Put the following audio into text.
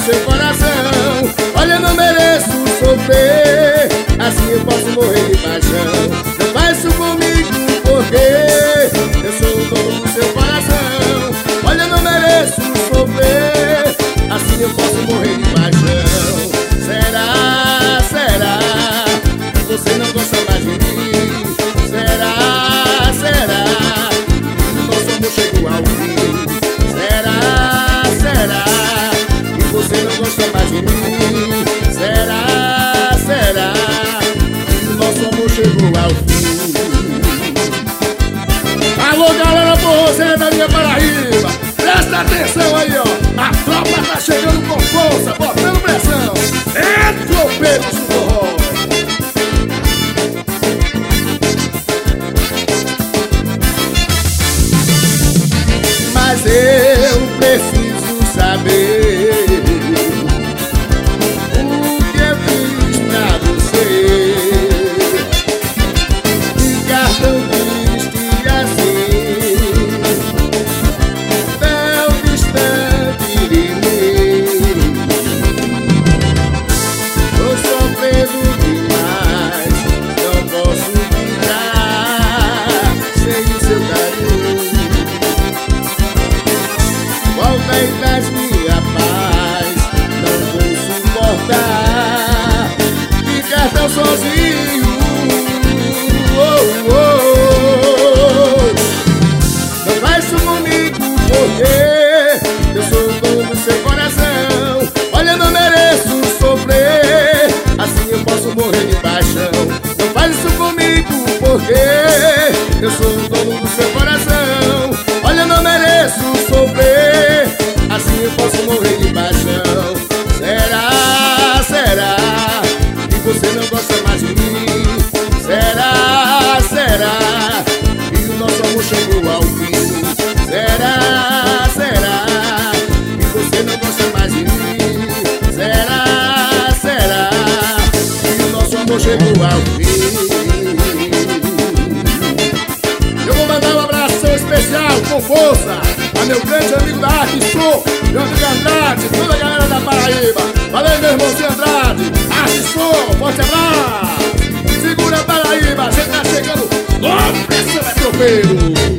seu coração. Olha, não mereço sofrer, assim eu posso morrer de paixão. Não faz isso comigo porque eu sou o dono do seu coração. Olha, não mereço sofrer, assim eu posso morrer de paixão. Será, será que você não gosta mais de mim? Será, será que nosso amor chegou ao fim? Será, será que você não gosta mais de mim? Será, será que nosso amor chegou ao fim? Alô, galera forrozeira da minha Paraíba, presta atenção aí, ó. A tropa tá chegando com força, botando pressão. Entra o peito do forró. Mas eu preciso saber o que eu fiz pra você. Ficar tão triste assim, tão distante de mim. Tô sofrendo demais, não posso ficar sem o seu carinho. Volta e traz minha paz, não vou suportar ficar tão sozinho. Oh, oh. Não faz isso comigo porque eu sou o dono do seu coração. Olha, não mereço sofrer, assim eu posso morrer de paixão. Não faz isso comigo porque eu sou o dono do seu coração. Olha, não mereço sofrer, assim eu posso morrer de paixão. Será, será que você não gosta mais de mim? Será, será que o nosso amor chegou ao fim? Será, será que você não gosta mais de mim? Será, será que o nosso amor chegou ao fim? Eu vou mandar um abraço especial, com força, a meu grande amigo da Arte Som, meu amigo Andrade, toda a galera da Paraíba. Valeu, meu irmãozinho Andrade, Arte Som, forte abraço. Segura a Paraíba, a gente tá chegando. Ó, pressão é tropeiro.